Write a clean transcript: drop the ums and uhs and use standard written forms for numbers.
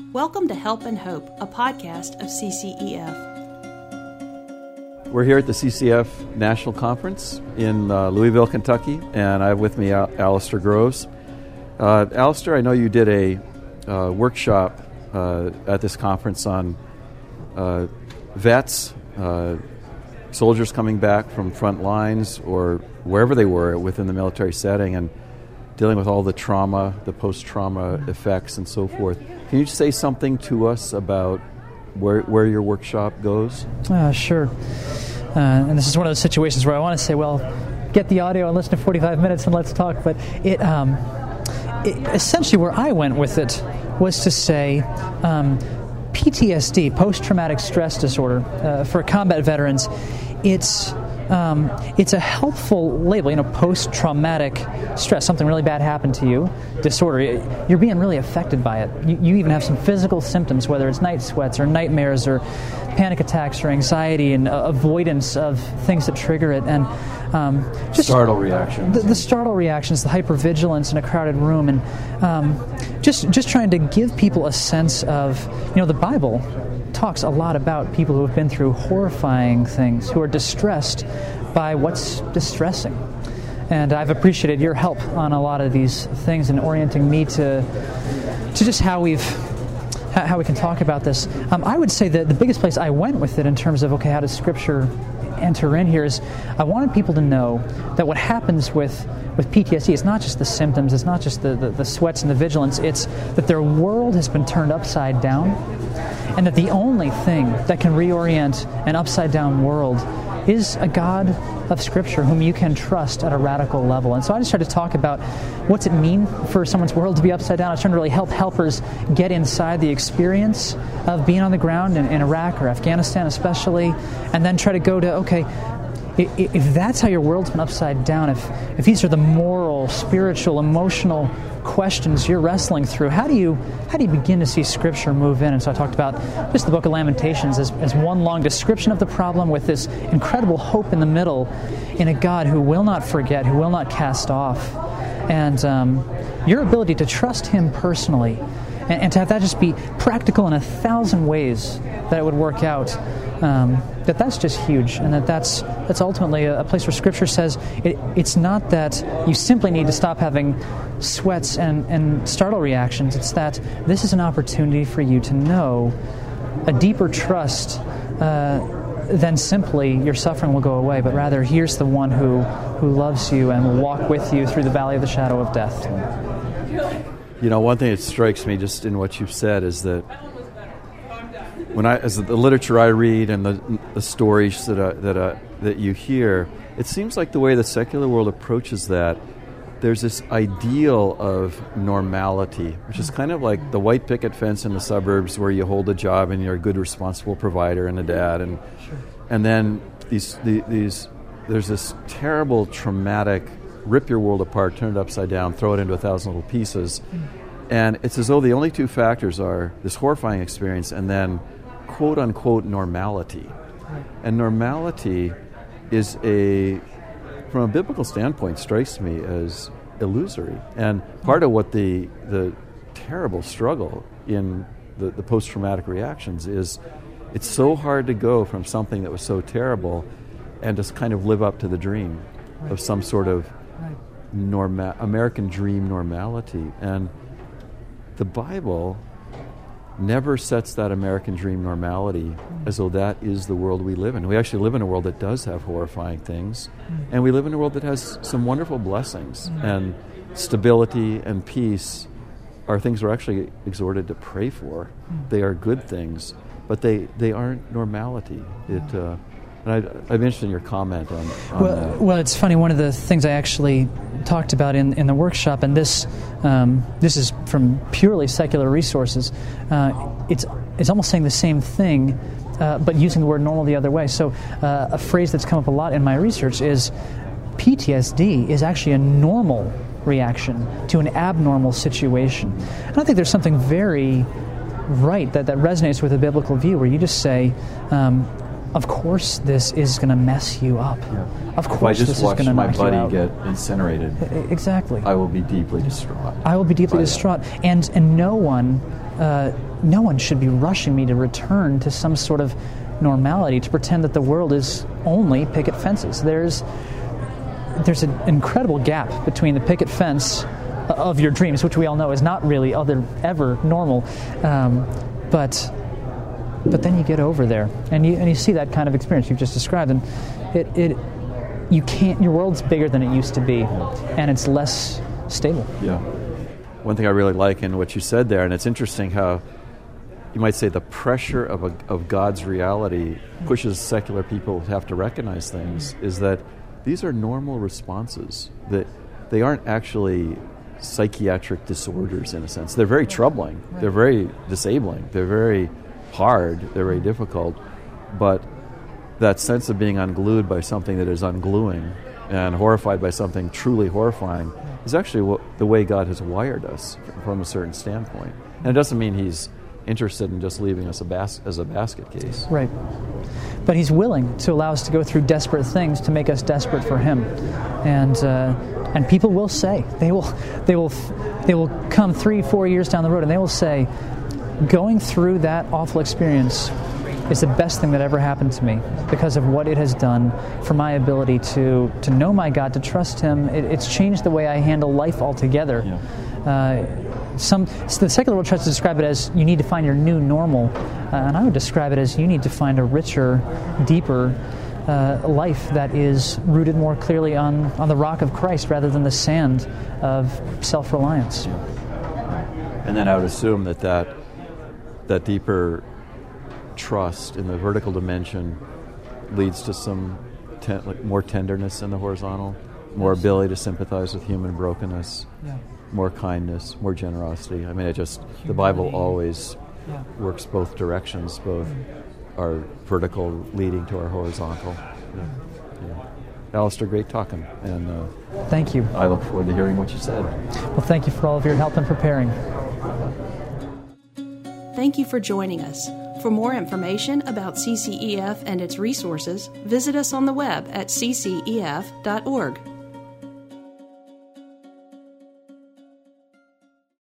Welcome to Help and Hope, a podcast of CCEF. We're here at the CCF National Conference in Louisville, Kentucky, and I have with me Alistair Groves. Alistair, I know you did a workshop at this conference on vets, soldiers coming back from front lines or wherever they were within the military setting and dealing with all the trauma, the post-trauma effects and so forth. Can you say something to us about where your workshop goes? Sure. And this is one of those situations where I want to say, well, get the audio and listen to 45 minutes and let's talk. But it essentially where I went with it was to say PTSD, post-traumatic stress disorder, for combat veterans, it's a helpful label, post-traumatic stress, something really bad happened to you, disorder. You're being really affected by it. You even have some physical symptoms, whether it's night sweats or nightmares or panic attacks or anxiety and avoidance of things that trigger it. And just startle reactions. The startle reactions, the hypervigilance in a crowded room, and just trying to give people a sense of, the Bible talks a lot about people who have been through horrifying things, who are distressed by what's distressing. And I've appreciated your help on a lot of these things and orienting me to just how we can talk about this. I would say that the biggest place I went with it in terms of, how does Scripture enter in here, is I wanted people to know that what happens with PTSD, it's not just the symptoms, it's not just the sweats and the vigilance, it's that their world has been turned upside down, and that the only thing that can reorient an upside-down world is a God of Scripture whom you can trust at a radical level. And so I just tried to talk about what's it mean for someone's world to be upside down. I was trying to really help helpers get inside the experience of being on the ground in Iraq or Afghanistan especially, and then try to go to, if that's how your world's been upside down, if these are the moral, spiritual, emotional questions you're wrestling through, how do you begin to see Scripture move in? And so I talked about just the book of Lamentations as one long description of the problem with this incredible hope in the middle in a God who will not forget, who will not cast off. And your ability to trust Him personally and to have that just be practical in 1,000 ways that it would work out, that's just huge, and that's ultimately a place where Scripture says it's not that you simply need to stop having sweats and startle reactions. It's that this is an opportunity for you to know a deeper trust than simply your suffering will go away, but rather here's the one who loves you and will walk with you through the valley of the shadow of death. One thing that strikes me just in what you've said is that as the literature I read and the stories that you hear, it seems like the way the secular world approaches that, there's this ideal of normality, which is kind of like the white picket fence in the suburbs where you hold a job and you're a good, responsible provider and a dad, and then there's this terrible, traumatic, rip your world apart, turn it upside down, throw it into 1,000 little pieces, and it's as though the only two factors are this horrifying experience and then quote-unquote normality. And normality is from a biblical standpoint, strikes me as illusory. And part of what the terrible struggle in the post-traumatic reactions is, it's so hard to go from something that was so terrible and just kind of live up to the dream of some sort of American dream normality. And the Bible never sets that American dream normality as though that is the world we live in. We actually live in a world that does have horrifying things, and we live in a world that has some wonderful blessings, and stability and peace are things we're actually exhorted to pray for. They are good things, but they aren't normality. And I'd be interested in your comment on that. Well, it's funny. One of the things I actually talked about in the workshop, and this is from purely secular resources, it's almost saying the same thing, but using the word normal the other way. So a phrase that's come up a lot in my research is PTSD is actually a normal reaction to an abnormal situation. And I think there's something very right that resonates with a biblical view, where you just say, of course this is going to mess you up. Yeah. Of course this is going to knock you out. If I just watch my buddy get incinerated, exactly, I will be deeply distraught. I will be deeply distraught. And no one no one should be rushing me to return to some sort of normality, to pretend that the world is only picket fences. There's an incredible gap between the picket fence of your dreams, which we all know is not really ever normal, but then you get over there and you see that kind of experience you've just described, and your world's bigger than it used to be, and it's less stable. Yeah. One thing I really like in what you said there, and it's interesting how you might say the pressure of God's reality pushes secular people to have to recognize things, is that these are normal responses, that they aren't actually psychiatric disorders in a sense. They're very troubling. Right. They're very disabling. They're very hard. They're very difficult. But that sense of being unglued by something that is ungluing and horrified by something truly horrifying is actually the way God has wired us from a certain standpoint. And it doesn't mean He's interested in just leaving us as a basket case. Right. But He's willing to allow us to go through desperate things to make us desperate for Him. And people will say, they will come 3-4 years down the road and they will say, going through that awful experience is the best thing that ever happened to me because of what it has done for my ability to know my God, to trust Him. It's changed the way I handle life altogether. Yeah. The secular world tries to describe it as you need to find your new normal, and I would describe it as you need to find a richer, deeper life that is rooted more clearly on the rock of Christ rather than the sand of self-reliance. Yeah. And then I would assume that deeper trust in the vertical dimension leads to some more tenderness in the horizontal, more ability to sympathize with human brokenness, more kindness, more generosity. I mean, the Bible always works both directions, both our vertical leading to our horizontal. Alistair, great talking. And thank you. I look forward to hearing what you said. Well, thank you for all of your help in preparing. Thank you for joining us. For more information about CCEF and its resources, visit us on the web at ccef.org.